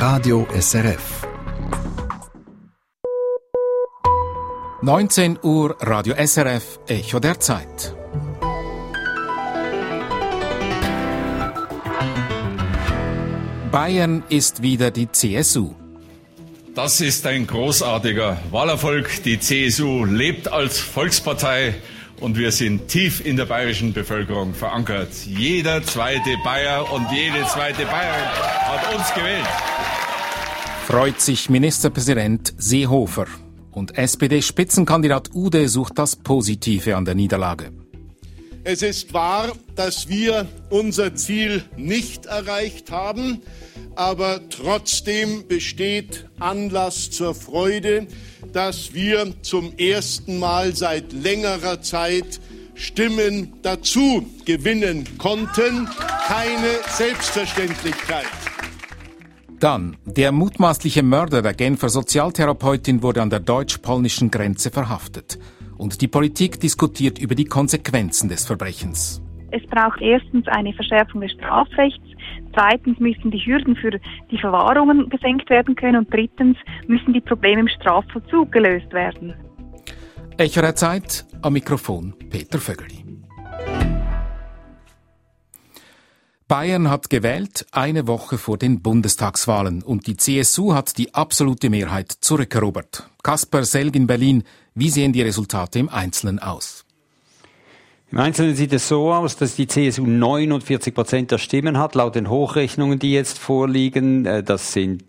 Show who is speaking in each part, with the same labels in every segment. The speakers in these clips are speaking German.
Speaker 1: Radio SRF. 19 Uhr, Radio SRF, Echo der Zeit. Bayern ist wieder die CSU.
Speaker 2: Das ist ein großartiger Wahlerfolg. Die CSU lebt als Volkspartei und wir sind tief in der bayerischen Bevölkerung verankert. Jeder zweite Bayer und jede zweite Bayerin hat uns gewählt.
Speaker 1: Freut sich Ministerpräsident Seehofer. Und SPD-Spitzenkandidat Ude sucht das Positive an der Niederlage.
Speaker 3: Es ist wahr, dass wir unser Ziel nicht erreicht haben, aber trotzdem besteht Anlass zur Freude, dass wir zum ersten Mal seit längerer Zeit Stimmen dazu gewinnen konnten. Keine Selbstverständlichkeit.
Speaker 1: Dann, der mutmaßliche Mörder der Genfer Sozialtherapeutin wurde an der deutsch-polnischen Grenze verhaftet. Und die Politik diskutiert über die Konsequenzen des Verbrechens.
Speaker 4: Es braucht erstens eine Verschärfung des Strafrechts, zweitens müssen die Hürden für die Verwahrungen gesenkt werden können und drittens müssen die Probleme im Strafvollzug gelöst werden.
Speaker 1: Echo der Zeit, am Mikrofon Peter Vögeli. Bayern hat gewählt, eine Woche vor den Bundestagswahlen, und die CSU hat die absolute Mehrheit zurückerobert. Kasper Selg in Berlin, wie sehen die Resultate im Einzelnen aus?
Speaker 5: Im Einzelnen sieht es so aus, dass die CSU 49% der Stimmen hat, laut den Hochrechnungen, die jetzt vorliegen. Das sind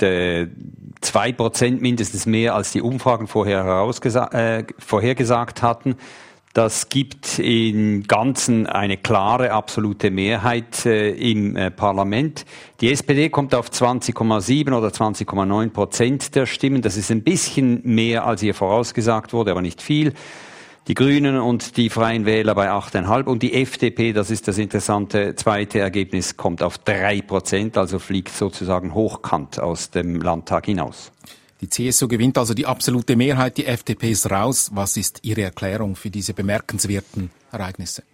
Speaker 5: 2% mindestens mehr, als die Umfragen vorhergesagt hatten. Das gibt im Ganzen eine klare, absolute Mehrheit im Parlament. Die SPD kommt auf 20,7 oder 20,9% der Stimmen. Das ist ein bisschen mehr, als ihr vorausgesagt wurde, aber nicht viel. Die Grünen und die Freien Wähler bei 8,5 und die FDP, das ist das interessante zweite Ergebnis, kommt auf 3%, also fliegt sozusagen hochkant aus dem Landtag hinaus.
Speaker 1: Die CSU gewinnt also die absolute Mehrheit, die FDP ist raus. Was ist Ihre Erklärung für diese bemerkenswerten Ereignisse?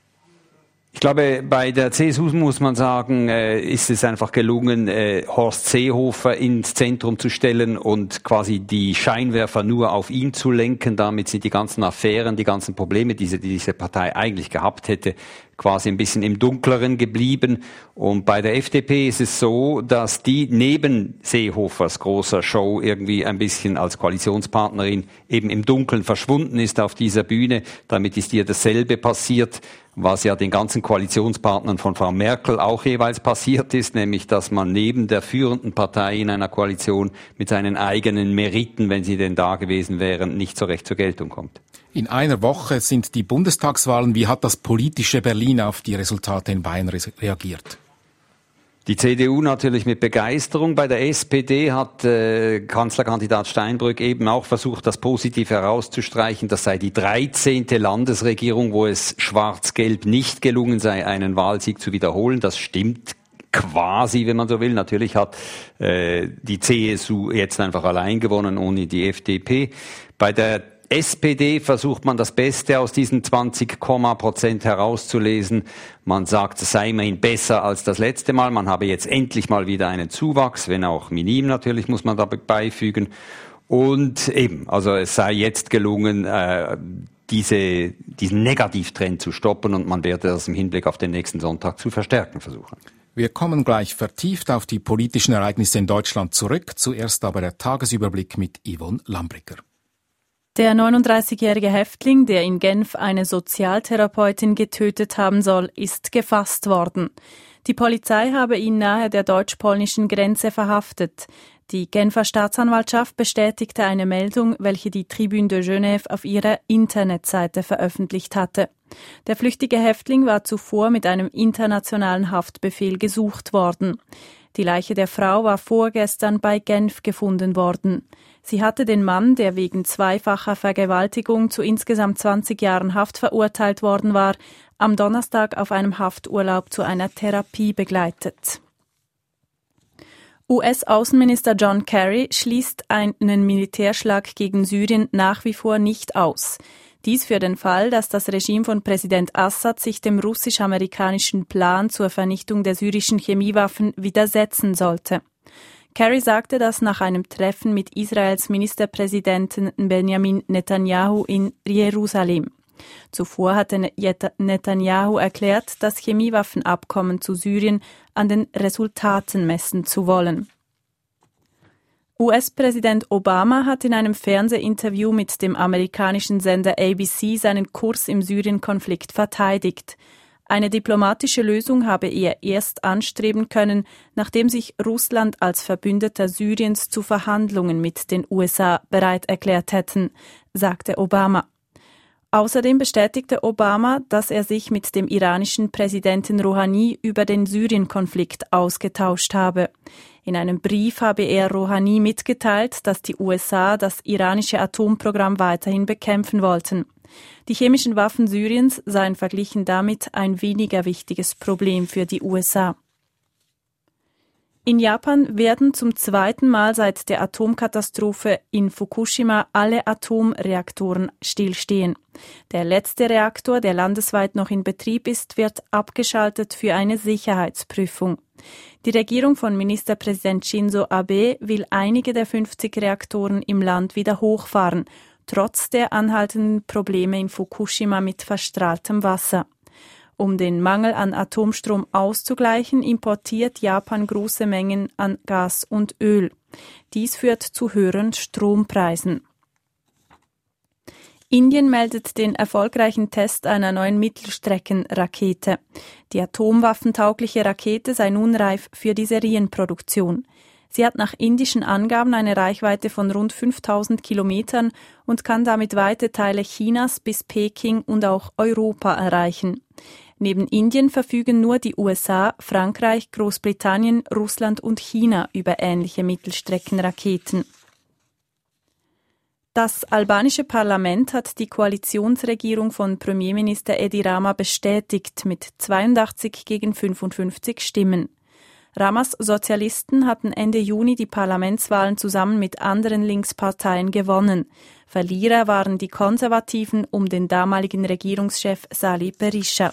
Speaker 5: Ich glaube, bei der CSU muss man sagen, ist es einfach gelungen, Horst Seehofer ins Zentrum zu stellen und quasi die Scheinwerfer nur auf ihn zu lenken. Damit sind die ganzen Affären, die ganzen Probleme, die diese Partei eigentlich gehabt hätte, quasi ein bisschen im Dunkleren geblieben. Und bei der FDP ist es so, dass die neben Seehofers großer Show irgendwie ein bisschen als Koalitionspartnerin eben im Dunkeln verschwunden ist auf dieser Bühne. Damit ist ihr dasselbe passiert, was ja den ganzen Koalitionspartnern von Frau Merkel auch jeweils passiert ist, nämlich dass man neben der führenden Partei in einer Koalition mit seinen eigenen Meriten, wenn sie denn da gewesen wären, nicht so recht zur Geltung kommt.
Speaker 1: In einer Woche sind die Bundestagswahlen. Wie hat das politische Berlin auf die Resultate in Bayern reagiert?
Speaker 5: Die CDU natürlich mit Begeisterung. Bei der SPD hat Kanzlerkandidat Steinbrück eben auch versucht, das Positive herauszustreichen. Das sei die 13. Landesregierung, wo es schwarz-gelb nicht gelungen sei, einen Wahlsieg zu wiederholen. Das stimmt quasi, wenn man so will. Natürlich hat die CSU jetzt einfach allein gewonnen, ohne die FDP. Bei der SPD versucht man das Beste aus diesen 20% herauszulesen. Man sagt, es sei immerhin besser als das letzte Mal. Man habe jetzt endlich mal wieder einen Zuwachs, wenn auch minim natürlich, muss man dabei beifügen. Und eben, also es sei jetzt gelungen, diesen Negativtrend zu stoppen und man werde das im Hinblick auf den nächsten Sonntag zu verstärken versuchen.
Speaker 1: Wir kommen gleich vertieft auf die politischen Ereignisse in Deutschland zurück. Zuerst aber der Tagesüberblick mit Yvonne Lambricker.
Speaker 6: Der 39-jährige Häftling, der in Genf eine Sozialtherapeutin getötet haben soll, ist gefasst worden. Die Polizei habe ihn nahe der deutsch-polnischen Grenze verhaftet. Die Genfer Staatsanwaltschaft bestätigte eine Meldung, welche die Tribune de Genève auf ihrer Internetseite veröffentlicht hatte. Der flüchtige Häftling war zuvor mit einem internationalen Haftbefehl gesucht worden. Die Leiche der Frau war vorgestern bei Genf gefunden worden. Sie hatte den Mann, der wegen zweifacher Vergewaltigung zu insgesamt 20 Jahren Haft verurteilt worden war, am Donnerstag auf einem Hafturlaub zu einer Therapie begleitet. US-Außenminister John Kerry schließt einen Militärschlag gegen Syrien nach wie vor nicht aus. Dies für den Fall, dass das Regime von Präsident Assad sich dem russisch-amerikanischen Plan zur Vernichtung der syrischen Chemiewaffen widersetzen sollte. Kerry sagte das nach einem Treffen mit Israels Ministerpräsidenten Benjamin Netanyahu in Jerusalem. Zuvor hatte Netanyahu erklärt, das Chemiewaffenabkommen zu Syrien an den Resultaten messen zu wollen. US-Präsident Obama hat in einem Fernsehinterview mit dem amerikanischen Sender ABC seinen Kurs im Syrien-Konflikt verteidigt. Eine diplomatische Lösung habe er erst anstreben können, nachdem sich Russland als Verbündeter Syriens zu Verhandlungen mit den USA bereit erklärt hätten, sagte Obama. Außerdem bestätigte Obama, dass er sich mit dem iranischen Präsidenten Rouhani über den Syrien-Konflikt ausgetauscht habe. In einem Brief habe er Rouhani mitgeteilt, dass die USA das iranische Atomprogramm weiterhin bekämpfen wollten. Die chemischen Waffen Syriens seien verglichen damit ein weniger wichtiges Problem für die USA. In Japan werden zum zweiten Mal seit der Atomkatastrophe in Fukushima alle Atomreaktoren stillstehen. Der letzte Reaktor, der landesweit noch in Betrieb ist, wird abgeschaltet für eine Sicherheitsprüfung. Die Regierung von Ministerpräsident Shinzo Abe will einige der 50 Reaktoren im Land wieder hochfahren, trotz der anhaltenden Probleme in Fukushima mit verstrahltem Wasser. Um den Mangel an Atomstrom auszugleichen, importiert Japan große Mengen an Gas und Öl. Dies führt zu höheren Strompreisen. Indien meldet den erfolgreichen Test einer neuen Mittelstreckenrakete. Die atomwaffentaugliche Rakete sei nun reif für die Serienproduktion. Sie hat nach indischen Angaben eine Reichweite von rund 5000 Kilometern und kann damit weite Teile Chinas bis Peking und auch Europa erreichen. Neben Indien verfügen nur die USA, Frankreich, Großbritannien, Russland und China über ähnliche Mittelstreckenraketen. Das albanische Parlament hat die Koalitionsregierung von Premierminister Edi Rama bestätigt mit 82 gegen 55 Stimmen. Ramas Sozialisten hatten Ende Juni die Parlamentswahlen zusammen mit anderen Linksparteien gewonnen. Verlierer waren die Konservativen um den damaligen Regierungschef Sali Berisha.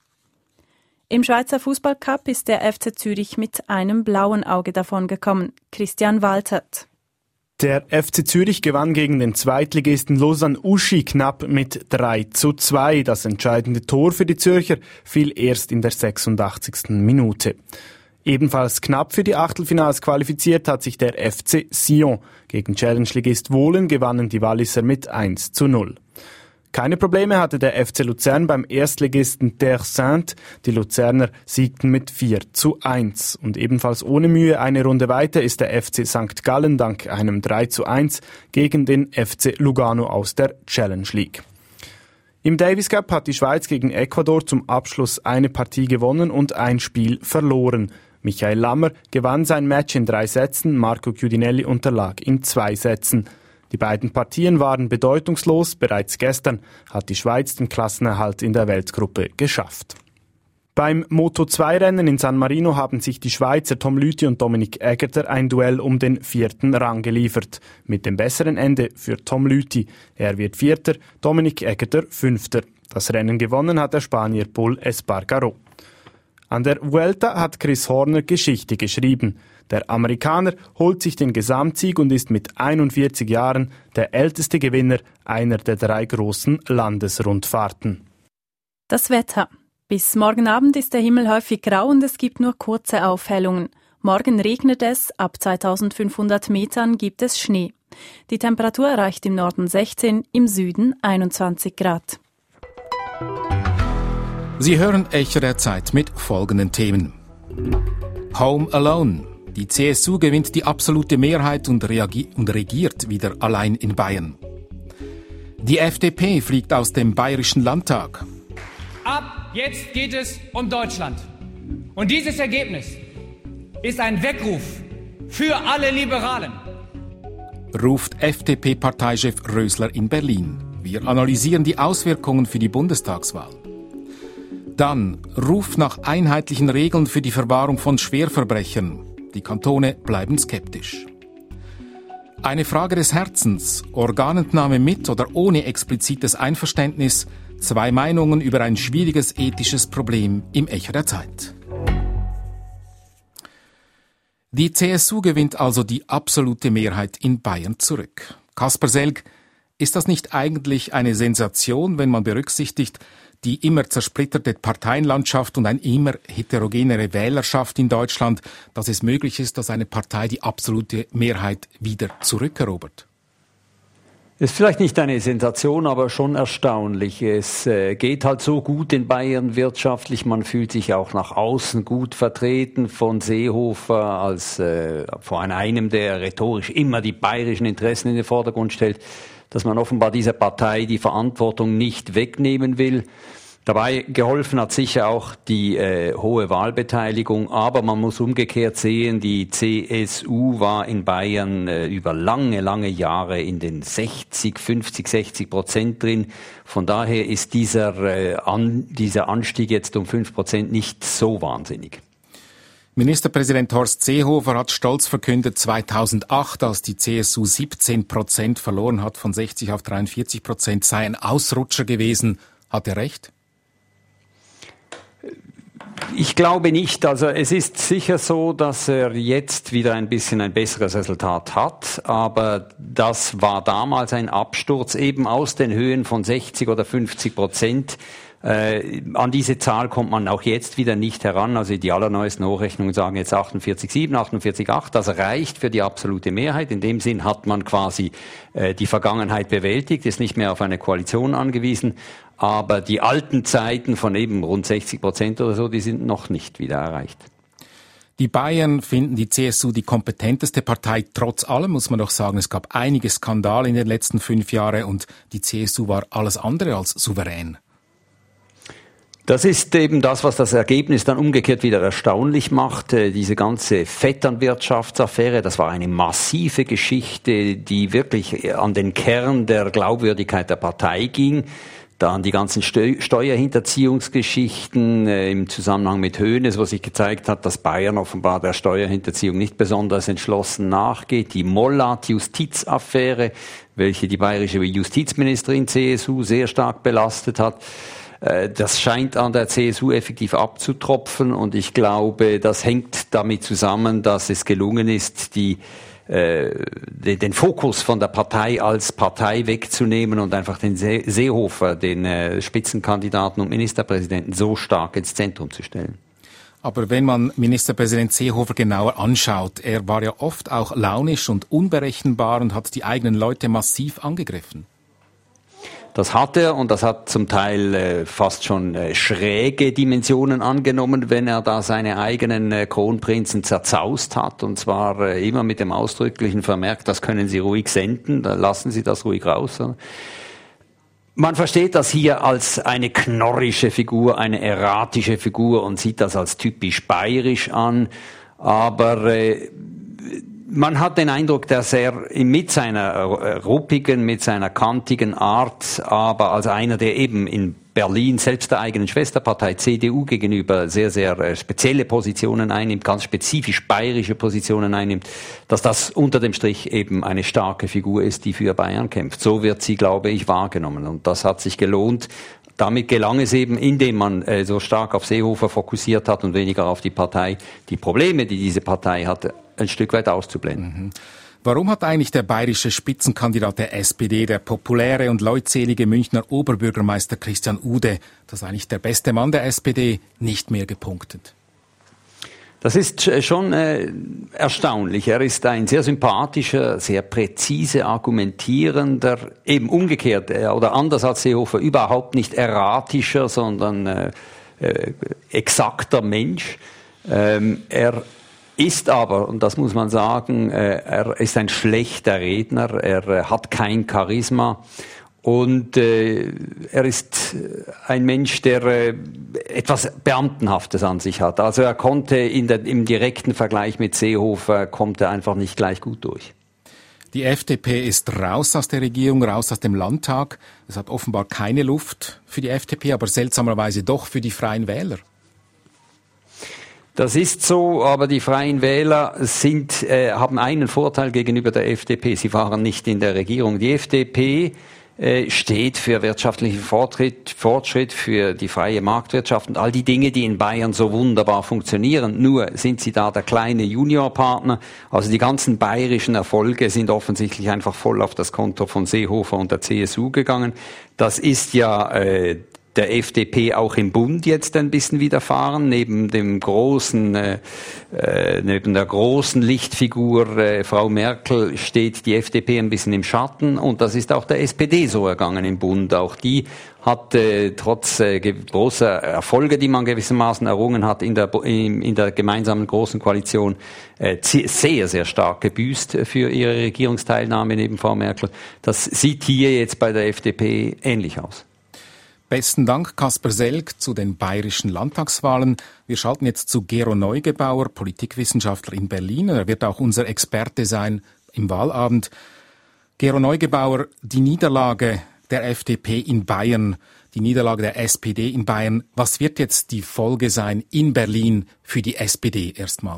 Speaker 6: Im Schweizer Fußballcup ist der FC Zürich mit einem blauen Auge davongekommen. Christian Waltert.
Speaker 7: Der FC Zürich gewann gegen den Zweitligisten Lausanne Uschi knapp mit 3:2. Das entscheidende Tor für die Zürcher fiel erst in der 86. Minute. Ebenfalls knapp für die Achtelfinals qualifiziert hat sich der FC Sion. Gegen Challenge-Ligist Wohlen gewannen die Walliser mit 1:0. Keine Probleme hatte der FC Luzern beim Erstligisten Terre Sainte. Die Luzerner siegten mit 4:1. Und ebenfalls ohne Mühe eine Runde weiter ist der FC St. Gallen dank einem 3:1 gegen den FC Lugano aus der Challenge League. Im Davis Cup hat die Schweiz gegen Ecuador zum Abschluss eine Partie gewonnen und ein Spiel verloren. Michael Lammer gewann sein Match in 3 Sätzen, Marco Chiudinelli unterlag in 2 Sätzen. Die beiden Partien waren bedeutungslos. Bereits gestern hat die Schweiz den Klassenerhalt in der Weltgruppe geschafft. Beim Moto2-Rennen in San Marino haben sich die Schweizer Tom Lüthi und Dominik Egerter ein Duell um den 4. Rang geliefert. Mit dem besseren Ende für Tom Lüthi. Er wird 4., Dominik Egerter 5. Das Rennen gewonnen hat der Spanier Pol Espargaró. An der Vuelta hat Chris Horner Geschichte geschrieben. Der Amerikaner holt sich den Gesamtsieg und ist mit 41 Jahren der älteste Gewinner einer der 3 großen Landesrundfahrten.
Speaker 6: Das Wetter. Bis morgen Abend ist der Himmel häufig grau und es gibt nur kurze Aufhellungen. Morgen regnet es, ab 2500 Metern gibt es Schnee. Die Temperatur erreicht im Norden 16, im Süden 21 Grad.
Speaker 1: Sie hören Echo der Zeit mit folgenden Themen. Home Alone. Die CSU gewinnt die absolute Mehrheit und regiert wieder allein in Bayern. Die FDP fliegt aus dem Bayerischen Landtag.
Speaker 8: Ab jetzt geht es um Deutschland. Und dieses Ergebnis ist ein Weckruf für alle Liberalen.
Speaker 1: Ruft FDP-Parteichef Rösler in Berlin. Wir analysieren die Auswirkungen für die Bundestagswahl. Dann Ruf nach einheitlichen Regeln für die Verwahrung von Schwerverbrechern. Die Kantone bleiben skeptisch. Eine Frage des Herzens, Organentnahme mit oder ohne explizites Einverständnis, 2 Meinungen über ein schwieriges ethisches Problem im Echo der Zeit. Die CSU gewinnt also die absolute Mehrheit in Bayern zurück. Kasper Selg, ist das nicht eigentlich eine Sensation, wenn man berücksichtigt, die immer zersplitterte Parteienlandschaft und eine immer heterogenere Wählerschaft in Deutschland, dass es möglich ist, dass eine Partei die absolute Mehrheit wieder zurückerobert?
Speaker 5: Ist vielleicht nicht eine Sensation, aber schon erstaunlich. Es geht halt so gut in Bayern wirtschaftlich. Man fühlt sich auch nach außen gut vertreten von Seehofer als von einem, der rhetorisch immer die bayerischen Interessen in den Vordergrund stellt, dass man offenbar dieser Partei die Verantwortung nicht wegnehmen will. Dabei geholfen hat sicher auch die hohe Wahlbeteiligung, aber man muss umgekehrt sehen, die CSU war in Bayern über lange Jahre in den 50-60% drin. Von daher ist dieser Anstieg jetzt um 5% nicht so wahnsinnig.
Speaker 1: Ministerpräsident Horst Seehofer hat stolz verkündet, 2008, als die CSU 17% verloren hat, von 60 auf 43%, sei ein Ausrutscher gewesen. Hat er recht?
Speaker 5: Ich glaube nicht. Also es ist sicher so, dass er jetzt wieder ein bisschen ein besseres Resultat hat. Aber das war damals ein Absturz eben aus den Höhen von 60 oder 50%. An diese Zahl kommt man auch jetzt wieder nicht heran. Also die allerneuesten Hochrechnungen sagen jetzt 48,7, 48,8. Das reicht für die absolute Mehrheit. In dem Sinn hat man quasi die Vergangenheit bewältigt, ist nicht mehr auf eine Koalition angewiesen. Aber die alten Zeiten von eben rund 60% oder so, die sind noch nicht wieder erreicht.
Speaker 1: Die Bayern finden die CSU die kompetenteste Partei. Trotz allem muss man doch sagen, es gab einige Skandale in den letzten 5 Jahren und die CSU war alles andere als souverän.
Speaker 5: Das ist eben das, was das Ergebnis dann umgekehrt wieder erstaunlich macht. Diese ganze Vetternwirtschaftsaffäre, das war eine massive Geschichte, die wirklich an den Kern der Glaubwürdigkeit der Partei ging. Dann die ganzen Steuerhinterziehungsgeschichten im Zusammenhang mit Hoeneß, wo sich gezeigt hat, dass Bayern offenbar der Steuerhinterziehung nicht besonders entschlossen nachgeht. Die Mollat-Justizaffäre, welche die bayerische Justizministerin CSU sehr stark belastet hat. Das scheint an der CSU effektiv abzutropfen und ich glaube, das hängt damit zusammen, dass es gelungen ist, den Fokus von der Partei als Partei wegzunehmen und einfach den Seehofer, den Spitzenkandidaten und Ministerpräsidenten, so stark ins Zentrum zu stellen.
Speaker 1: Aber wenn man Ministerpräsident Seehofer genauer anschaut, er war ja oft auch launisch und unberechenbar und hat die eigenen Leute massiv angegriffen.
Speaker 5: Das hat er und das hat zum Teil fast schon schräge Dimensionen angenommen, wenn er da seine eigenen Kronprinzen zerzaust hat. Und zwar immer mit dem ausdrücklichen Vermerk, das können Sie ruhig senden, da lassen Sie das ruhig raus. Man versteht das hier als eine knorrische Figur, eine erratische Figur und sieht das als typisch bayerisch an. Aber man hat den Eindruck, dass er mit seiner ruppigen, mit seiner kantigen Art, aber als einer, der eben in Berlin selbst der eigenen Schwesterpartei CDU gegenüber sehr, sehr spezielle Positionen einnimmt, ganz spezifisch bayerische Positionen einnimmt, dass das unter dem Strich eben eine starke Figur ist, die für Bayern kämpft. So wird sie, glaube ich, wahrgenommen. Und das hat sich gelohnt. Damit gelang es eben, indem man so stark auf Seehofer fokussiert hat und weniger auf die Partei, die Probleme, die diese Partei hatte, ein Stück weit auszublenden.
Speaker 1: Warum hat eigentlich der bayerische Spitzenkandidat der SPD, der populäre und leutselige Münchner Oberbürgermeister Christian Ude, das ist eigentlich der beste Mann der SPD, nicht mehr gepunktet?
Speaker 5: Das ist schon erstaunlich. Er ist ein sehr sympathischer, sehr präzise argumentierender, eben umgekehrt oder anders als Seehofer, überhaupt nicht erratischer, sondern exakter Mensch. Er ist aber, und das muss man sagen, er ist ein schlechter Redner, er hat kein Charisma und er ist ein Mensch, der etwas Beamtenhaftes an sich hat. Also er konnte im direkten Vergleich mit Seehofer, kommt er einfach nicht gleich gut durch.
Speaker 1: Die FDP ist raus aus der Regierung, raus aus dem Landtag. Es hat offenbar keine Luft für die FDP, aber seltsamerweise doch für die Freien Wähler.
Speaker 5: Das ist so, aber die Freien Wähler haben einen Vorteil gegenüber der FDP. Sie waren nicht in der Regierung. Die FDP steht für wirtschaftlichen Fortschritt, für die freie Marktwirtschaft und all die Dinge, die in Bayern so wunderbar funktionieren. Nur sind sie da der kleine Juniorpartner. Also die ganzen bayerischen Erfolge sind offensichtlich einfach voll auf das Konto von Seehofer und der CSU gegangen. Das ist ja der FDP auch im Bund jetzt ein bisschen widerfahren, neben der großen Lichtfigur Frau Merkel steht die FDP ein bisschen im Schatten und das ist auch der SPD so ergangen im Bund. Auch die hat trotz großer Erfolge, die man gewissermaßen errungen hat in der gemeinsamen großen Koalition, sehr, sehr stark gebüßt für ihre Regierungsteilnahme neben Frau Merkel. Das sieht hier jetzt bei der FDP ähnlich aus.
Speaker 1: Besten Dank, Kasper Selg, zu den bayerischen Landtagswahlen. Wir schalten jetzt zu Gero Neugebauer, Politikwissenschaftler in Berlin. Er wird auch unser Experte sein im Wahlabend. Gero Neugebauer, die Niederlage der FDP in Bayern, die Niederlage der SPD in Bayern. Was wird jetzt die Folge sein in Berlin für die SPD erstmal?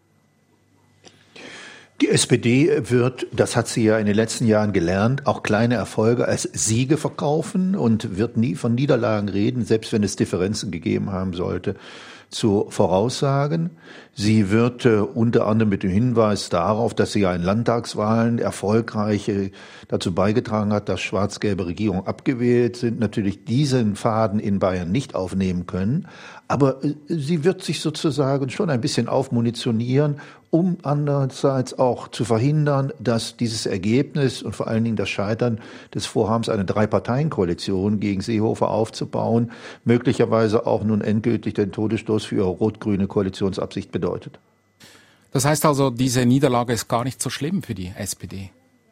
Speaker 9: Die SPD wird, das hat sie ja in den letzten Jahren gelernt, auch kleine Erfolge als Siege verkaufen und wird nie von Niederlagen reden, selbst wenn es Differenzen gegeben haben sollte, zu voraussagen. Sie wird unter anderem mit dem Hinweis darauf, dass sie ja in Landtagswahlen erfolgreich dazu beigetragen hat, dass schwarz-gelbe Regierungen abgewählt sind, natürlich diesen Faden in Bayern nicht aufnehmen können. Aber sie wird sich sozusagen schon ein bisschen aufmunitionieren, um andererseits auch zu verhindern, dass dieses Ergebnis und vor allen Dingen das Scheitern des Vorhabens, eine Drei-Parteien-Koalition gegen Seehofer aufzubauen, möglicherweise auch nun endgültig den Todesstoß für ihre rot-grüne Koalitionsabsicht bedeutet.
Speaker 1: Das heißt also, diese Niederlage ist gar nicht so schlimm für die SPD?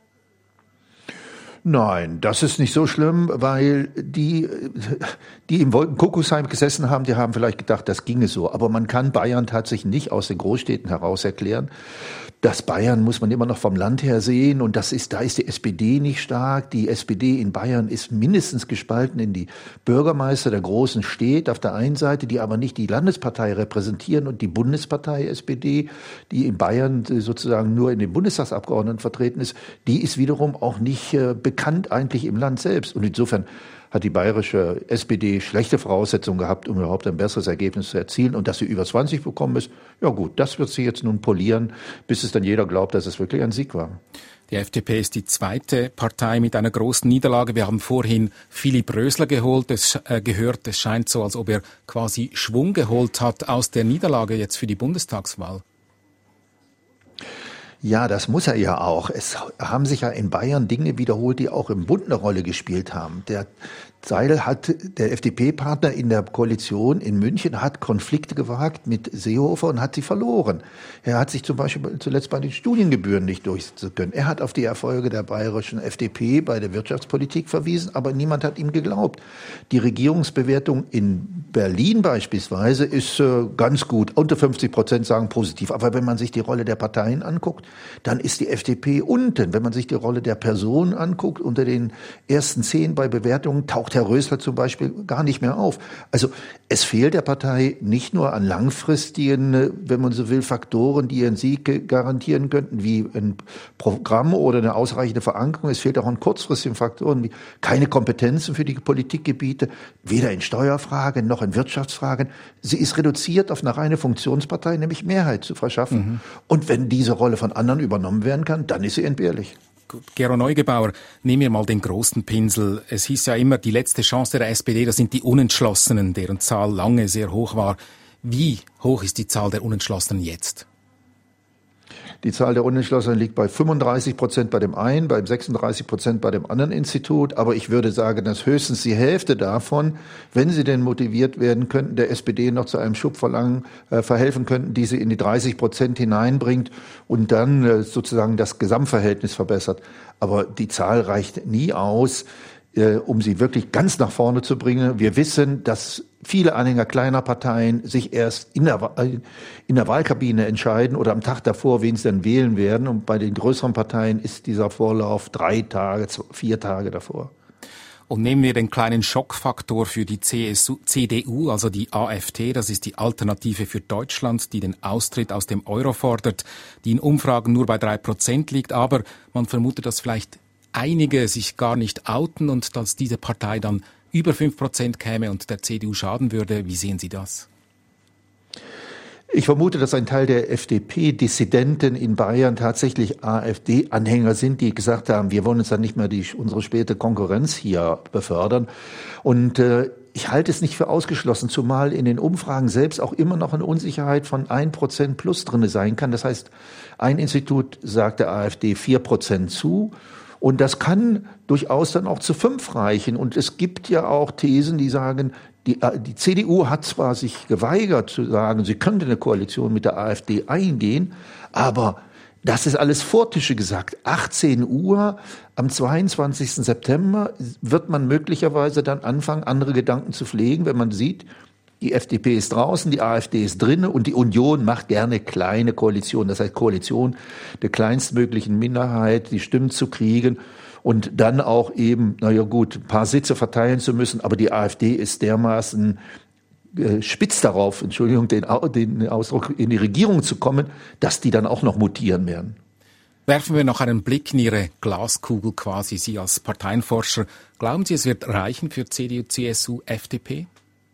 Speaker 9: Nein, das ist nicht so schlimm, weil die im Wolkenkuckucksheim gesessen haben, die haben vielleicht gedacht, das ginge so. Aber man kann Bayern tatsächlich nicht aus den Großstädten heraus erklären. Das Bayern muss man immer noch vom Land her sehen und da ist die SPD nicht stark. Die SPD in Bayern ist mindestens gespalten in die Bürgermeister der großen Städte auf der einen Seite, die aber nicht die Landespartei repräsentieren und die Bundespartei SPD, die in Bayern sozusagen nur in den Bundestagsabgeordneten vertreten ist, die ist wiederum auch nicht bekannt eigentlich im Land selbst. Und insofern hat die bayerische SPD schlechte Voraussetzungen gehabt, um überhaupt ein besseres Ergebnis zu erzielen. Und dass sie über 20 bekommen ist, ja gut, das wird sie jetzt nun polieren, bis es dann jeder glaubt, dass es wirklich ein Sieg war.
Speaker 1: Die FDP ist die zweite Partei mit einer großen Niederlage. Wir haben vorhin Philipp Rösler gehört. Es scheint so, als ob er quasi Schwung geholt hat aus der Niederlage jetzt für die Bundestagswahl.
Speaker 9: Ja, das muss er ja auch. Es haben sich ja in Bayern Dinge wiederholt, die auch im Bund eine Rolle gespielt haben. Der FDP-Partner in der Koalition in München hat Konflikte gewagt mit Seehofer und hat sie verloren. Er hat sich zum Beispiel zuletzt bei den Studiengebühren nicht durchsetzen können. Er hat auf die Erfolge der bayerischen FDP bei der Wirtschaftspolitik verwiesen, aber niemand hat ihm geglaubt. Die Regierungsbewertung in Berlin beispielsweise ist ganz gut. Unter 50% sagen positiv. Aber wenn man sich die Rolle der Parteien anguckt, dann ist die FDP unten. Wenn man sich die Rolle der Personen anguckt, unter den ersten 10 bei Bewertungen taucht Herr Rösler zum Beispiel gar nicht mehr auf. Also es fehlt der Partei nicht nur an langfristigen, wenn man so will, Faktoren, die ihren Sieg garantieren könnten, wie ein Programm oder eine ausreichende Verankerung. Es fehlt auch an kurzfristigen Faktoren, wie keine Kompetenzen für die Politikgebiete, weder in Steuerfragen noch in Wirtschaftsfragen. Sie ist reduziert auf eine reine Funktionspartei, nämlich Mehrheit zu verschaffen. Und wenn diese Rolle von anderen übernommen werden kann, dann ist sie entbehrlich.
Speaker 1: Gero Neugebauer, nehmen wir mal den großen Pinsel. Es hieß ja immer, die letzte Chance der SPD, das sind die Unentschlossenen, deren Zahl lange sehr hoch war. Wie hoch ist die Zahl der Unentschlossenen jetzt?
Speaker 9: Die Zahl der Unentschlossenen liegt bei 35% bei dem einen, bei 36% bei dem anderen Institut. Aber ich würde sagen, dass höchstens die Hälfte davon, wenn sie denn motiviert werden könnten, der SPD noch zu einem Schub verhelfen könnten, die sie in die 30% hineinbringt und dann sozusagen das Gesamtverhältnis verbessert. Aber die Zahl reicht nie aus, um sie wirklich ganz nach vorne zu bringen. Wir wissen, dass viele Anhänger kleiner Parteien sich erst in der Wahlkabine entscheiden oder am Tag davor, wen sie dann wählen werden. Und bei den größeren Parteien ist dieser Vorlauf 3 Tage, 4 Tage davor.
Speaker 1: Und nehmen wir den kleinen Schockfaktor für die CDU, also die AfD, das ist die Alternative für Deutschland, die den Austritt aus dem Euro fordert, die in Umfragen nur bei 3% liegt, aber man vermutet, dass vielleicht einige sich gar nicht outen und dass diese Partei dann über 5% käme und der CDU schaden würde. Wie sehen Sie das?
Speaker 9: Ich vermute, dass ein Teil der FDP-Dissidenten in Bayern tatsächlich AfD-Anhänger sind, die gesagt haben, wir wollen uns dann nicht mehr unsere späte Konkurrenz hier befördern. Und ich halte es nicht für ausgeschlossen, zumal in den Umfragen selbst auch immer noch eine Unsicherheit von 1% plus drin sein kann. Das heißt, ein Institut sagt der AfD 4% zu. Und das kann durchaus dann auch zu 5 reichen. Und es gibt ja auch Thesen, die sagen, die CDU hat zwar sich geweigert zu sagen, sie könnte eine Koalition mit der AfD eingehen, aber das ist alles Vortische gesagt. 18 Uhr am 22. September wird man möglicherweise dann anfangen, andere Gedanken zu pflegen, wenn man sieht, die FDP ist draußen, die AfD ist drin und die Union macht gerne kleine Koalitionen. Das heißt Koalition der kleinstmöglichen Minderheit, die Stimmen zu kriegen und dann auch eben, ein paar Sitze verteilen zu müssen. Aber die AfD ist dermaßen spitz darauf, den Ausdruck, in die Regierung zu kommen, dass die dann auch noch mutieren werden.
Speaker 1: Werfen wir noch einen Blick in Ihre Glaskugel quasi, Sie als Parteienforscher. Glauben Sie, es wird reichen für CDU, CSU, FDP?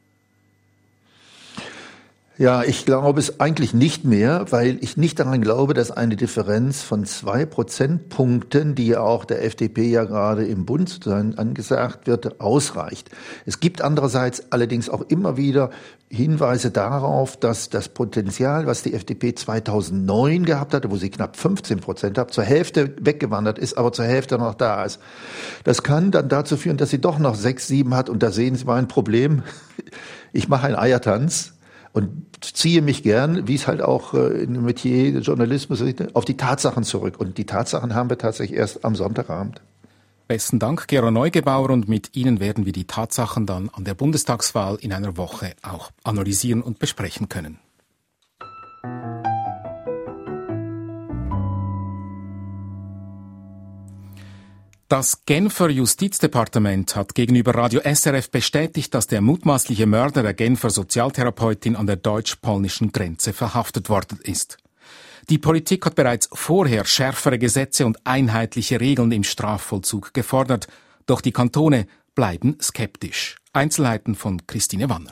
Speaker 9: Ja, ich glaube es eigentlich nicht mehr, weil ich nicht daran glaube, dass eine Differenz von 2 Prozentpunkten, die auch der FDP ja gerade im Bund angesagt wird, ausreicht. Es gibt andererseits allerdings auch immer wieder Hinweise darauf, dass das Potenzial, was die FDP 2009 gehabt hatte, wo sie knapp 15% hat, zur Hälfte weggewandert ist, aber zur Hälfte noch da ist. Das kann dann dazu führen, dass sie doch noch 6, 7 hat. Und da sehen Sie mein Problem. Ich mache einen Eiertanz und ziehe mich gern, wie es halt auch in dem Metier Journalismus ist, auf die Tatsachen zurück. Und die Tatsachen haben wir tatsächlich erst am Sonntagabend.
Speaker 1: Besten Dank, Gero Neugebauer, und mit Ihnen werden wir die Tatsachen dann an der Bundestagswahl in einer Woche auch analysieren und besprechen können. Das Genfer Justizdepartement hat gegenüber Radio SRF bestätigt, dass der mutmaßliche Mörder der Genfer Sozialtherapeutin an der deutsch-polnischen Grenze verhaftet worden ist. Die Politik hat bereits vorher schärfere Gesetze und einheitliche Regeln im Strafvollzug gefordert, doch die Kantone bleiben skeptisch. Einzelheiten von Christine Wanner.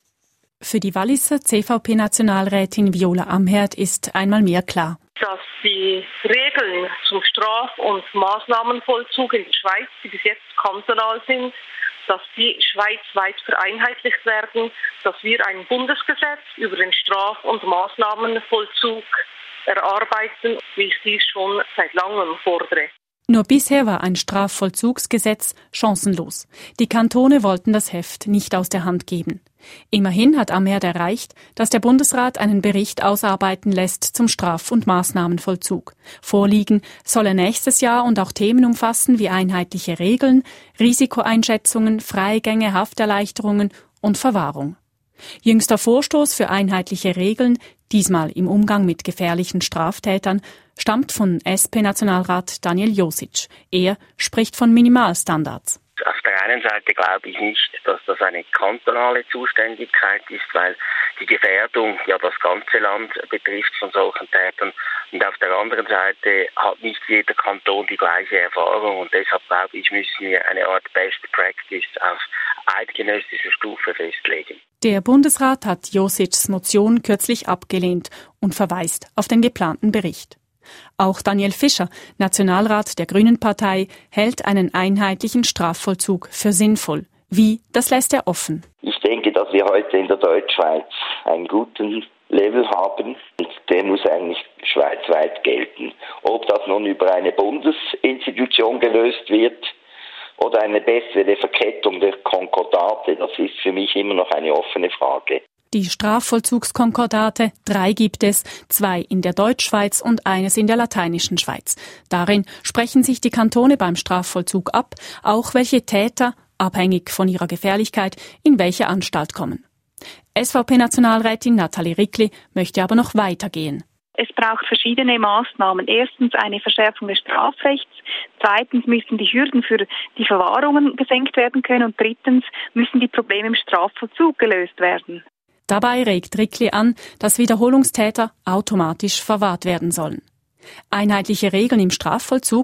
Speaker 6: Für die Walliser CVP-Nationalrätin Viola Amherd ist einmal mehr klar.
Speaker 10: Dass die Regeln zum Straf- und Maßnahmenvollzug in der Schweiz, die bis jetzt kantonal sind, dass die schweizweit vereinheitlicht werden, dass wir ein Bundesgesetz über den Straf- und Maßnahmenvollzug erarbeiten, wie ich dies schon seit langem fordere.
Speaker 6: Nur bisher war ein Strafvollzugsgesetz chancenlos. Die Kantone wollten das Heft nicht aus der Hand geben. Immerhin hat Amherd erreicht, dass der Bundesrat einen Bericht ausarbeiten lässt zum Straf- und Maßnahmenvollzug. Vorliegen soll er nächstes Jahr und auch Themen umfassen wie einheitliche Regeln, Risikoeinschätzungen, Freigänge, Hafterleichterungen und Verwahrung. Jüngster Vorstoß für einheitliche Regeln, diesmal im Umgang mit gefährlichen Straftätern, stammt von SP-Nationalrat Daniel Josic. Er spricht von Minimalstandards.
Speaker 11: Auf der einen Seite glaube ich nicht, dass das eine kantonale Zuständigkeit ist, weil die Gefährdung ja das ganze Land betrifft von solchen Tätern. Und auf der anderen Seite hat nicht jeder Kanton die gleiche Erfahrung. Und deshalb glaube ich, müssen wir eine Art Best Practice auf eidgenössischer Stufe festlegen.
Speaker 6: Der Bundesrat hat Josics Motion kürzlich abgelehnt und verweist auf den geplanten Bericht. Auch Daniel Fischer, Nationalrat der Grünen Partei, hält einen einheitlichen Strafvollzug für sinnvoll. Wie, das lässt er offen.
Speaker 12: Ich denke, dass wir heute in der Deutschschweiz einen guten Level haben und der muss eigentlich schweizweit gelten. Ob das nun über eine Bundesinstitution gelöst wird oder eine bessere Verkettung der Konkordate, das ist für mich immer noch eine offene Frage.
Speaker 6: Die Strafvollzugskonkordate, 3 gibt es, 2 in der Deutschschweiz und eines in der lateinischen Schweiz. Darin sprechen sich die Kantone beim Strafvollzug ab, auch welche Täter, abhängig von ihrer Gefährlichkeit, in welche Anstalt kommen. SVP-Nationalrätin Nathalie Rickli möchte aber noch weitergehen.
Speaker 4: Es braucht verschiedene Maßnahmen. Erstens eine Verschärfung des Strafrechts. Zweitens müssen die Hürden für die Verwahrungen gesenkt werden können. Und drittens müssen die Probleme im Strafvollzug gelöst werden.
Speaker 6: Dabei regt Rickli an, dass Wiederholungstäter automatisch verwahrt werden sollen. Einheitliche Regeln im Strafvollzug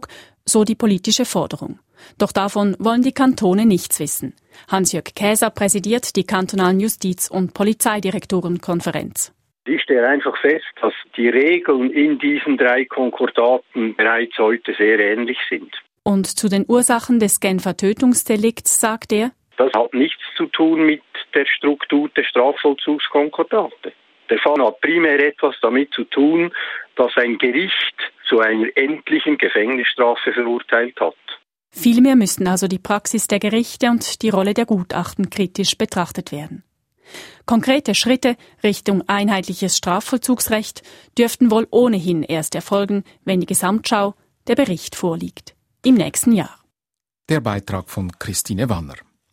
Speaker 13: so die politische Forderung. Doch davon wollen die Kantone nichts wissen. Hans-Jörg Käser präsidiert die kantonalen Justiz- und Polizeidirektorenkonferenz.
Speaker 14: Ich stelle einfach fest, dass die Regeln in diesen 3 Konkordaten bereits heute sehr ähnlich sind.
Speaker 13: Und zu den Ursachen des Genfer Tötungsdelikts sagt er:
Speaker 14: Das hat nichts zu tun mit der Struktur der Strafvollzugskonkordate. Der Fall hat primär etwas damit zu tun, dass ein Gericht zu einer endlichen Gefängnisstrafe verurteilt hat.
Speaker 13: Vielmehr müssten also die Praxis der Gerichte und die Rolle der Gutachten kritisch betrachtet werden. Konkrete Schritte Richtung einheitliches Strafvollzugsrecht dürften wohl ohnehin erst erfolgen, wenn die Gesamtschau, der Bericht vorliegt. Im nächsten Jahr.
Speaker 1: Der Beitrag von Christine Wanner.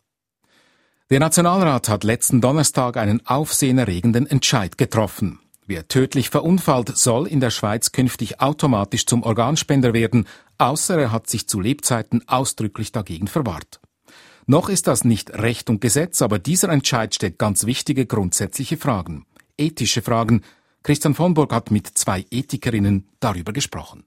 Speaker 1: Der Nationalrat hat letzten Donnerstag einen aufsehenerregenden Entscheid getroffen. Wer tödlich verunfallt, soll in der Schweiz künftig automatisch zum Organspender werden, außer er hat sich zu Lebzeiten ausdrücklich dagegen verwahrt. Noch ist das nicht Recht und Gesetz, aber dieser Entscheid stellt ganz wichtige grundsätzliche Fragen. Ethische Fragen. Christian von Burg hat mit 2 Ethikerinnen darüber gesprochen.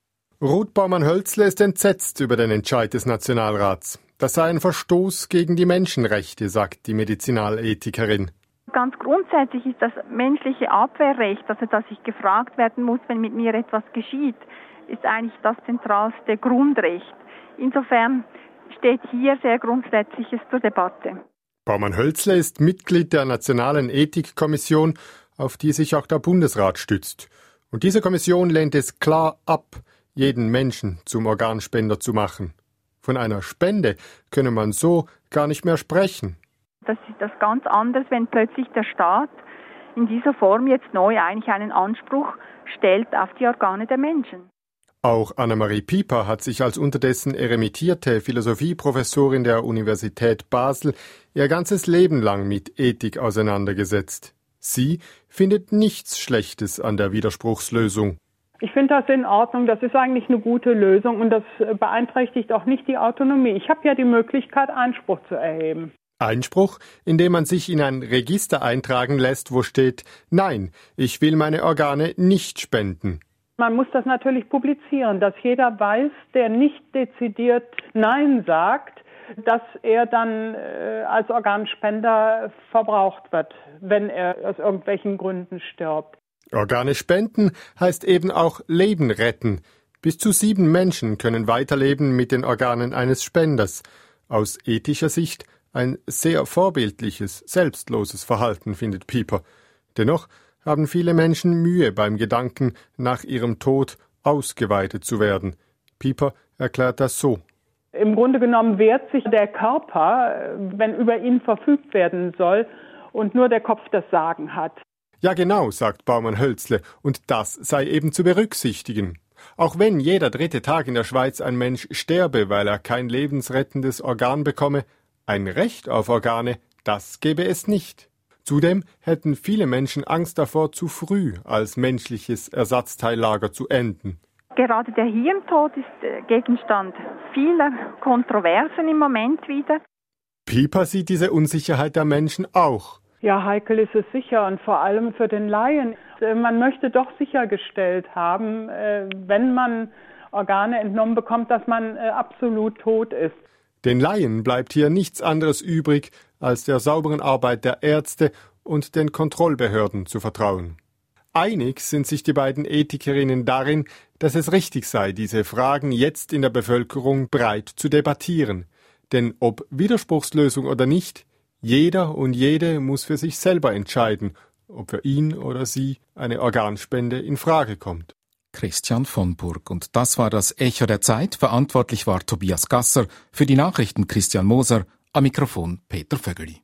Speaker 15: Ruth Baumann-Hölzle ist entsetzt über den Entscheid des Nationalrats. Das sei ein Verstoß gegen die Menschenrechte, sagt die Medizinalethikerin.
Speaker 16: Ganz grundsätzlich ist das menschliche Abwehrrecht, also dass ich gefragt werden muss, wenn mit mir etwas geschieht, ist eigentlich das zentralste Grundrecht. Insofern steht hier sehr Grundsätzliches zur Debatte.
Speaker 15: Baumann-Hölzle ist Mitglied der Nationalen Ethikkommission, auf die sich auch der Bundesrat stützt. Und diese Kommission lehnt es klar ab, jeden Menschen zum Organspender zu machen. Von einer Spende könne man so gar nicht mehr sprechen.
Speaker 16: Das ist das ganz anders, wenn plötzlich der Staat in dieser Form jetzt neu eigentlich einen Anspruch stellt auf die Organe der Menschen.
Speaker 15: Auch Annemarie Pieper hat sich als unterdessen emeritierte Philosophieprofessorin der Universität Basel ihr ganzes Leben lang mit Ethik auseinandergesetzt. Sie findet nichts Schlechtes an der Widerspruchslösung.
Speaker 17: Ich finde das in Ordnung, das ist eigentlich eine gute Lösung und das beeinträchtigt auch nicht die Autonomie. Ich habe ja die Möglichkeit, Einspruch zu erheben.
Speaker 15: Einspruch, indem man sich in ein Register eintragen lässt, wo steht: Nein, ich will meine Organe nicht spenden.
Speaker 17: Man muss das natürlich publizieren, dass jeder weiß, der nicht dezidiert Nein sagt, dass er dann als Organspender verbraucht wird, wenn er aus irgendwelchen Gründen stirbt.
Speaker 15: Organe spenden heißt eben auch Leben retten. Bis zu 7 Menschen können weiterleben mit den Organen eines Spenders. Aus ethischer Sicht ein sehr vorbildliches, selbstloses Verhalten, findet Pieper. Dennoch haben viele Menschen Mühe beim Gedanken, nach ihrem Tod ausgeweitet zu werden. Pieper erklärt das so.
Speaker 17: Im Grunde genommen wehrt sich der Körper, wenn über ihn verfügt werden soll und nur der Kopf das Sagen hat.
Speaker 15: Ja genau, sagt Baumann-Hölzle, und das sei eben zu berücksichtigen. Auch wenn jeder 3. Tag in der Schweiz ein Mensch sterbe, weil er kein lebensrettendes Organ bekomme, ein Recht auf Organe, das gäbe es nicht. Zudem hätten viele Menschen Angst davor, zu früh als menschliches Ersatzteillager zu enden.
Speaker 16: Gerade der Hirntod ist Gegenstand vieler Kontroversen im Moment wieder.
Speaker 15: Pieper sieht diese Unsicherheit der Menschen auch.
Speaker 17: Ja, heikel ist es sicher und vor allem für den Laien. Man möchte doch sichergestellt haben, wenn man Organe entnommen bekommt, dass man absolut tot ist.
Speaker 15: Den Laien bleibt hier nichts anderes übrig, als der sauberen Arbeit der Ärzte und den Kontrollbehörden zu vertrauen. Einig sind sich die beiden Ethikerinnen darin, dass es richtig sei, diese Fragen jetzt in der Bevölkerung breit zu debattieren. Denn ob Widerspruchslösung oder nicht, jeder und jede muss für sich selber entscheiden, ob für ihn oder sie eine Organspende in Frage kommt.
Speaker 1: Christian von Burg. Und das war das Echo der Zeit. Verantwortlich war Tobias Gasser, für die Nachrichten Christian Moser, am Mikrofon Peter Vögeli.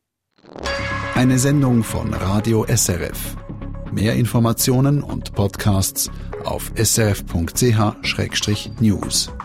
Speaker 18: Eine Sendung von Radio SRF. Mehr Informationen und Podcasts auf srf.ch/news.